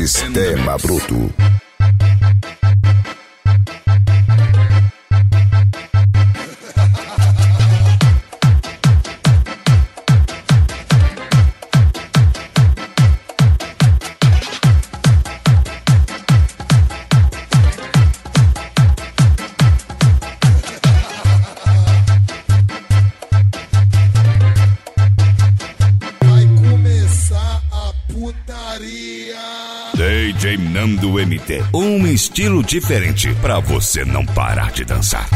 Sistema Bruto. DJ Nando MT, um estilo diferente pra você não parar de dançar.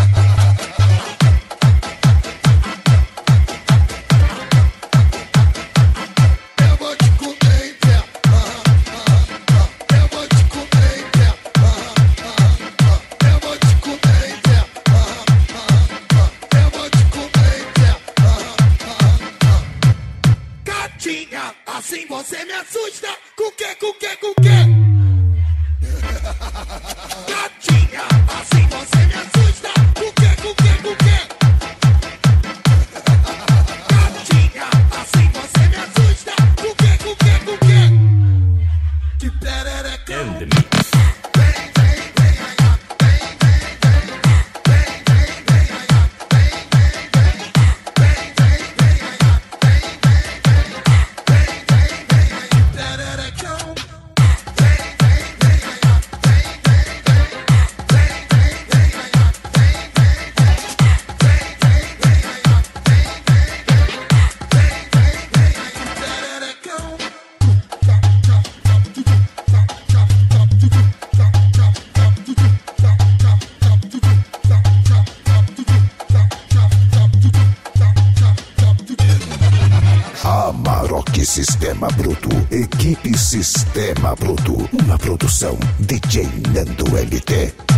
Assim você me assusta. Com que? Gatinha, assim você me assusta. Com que? Gatinha, assim você me assusta. Com que? Que pererecão. Amarok Sistema Bruto, equipe Sistema Bruto, uma produção DJ Nando MT.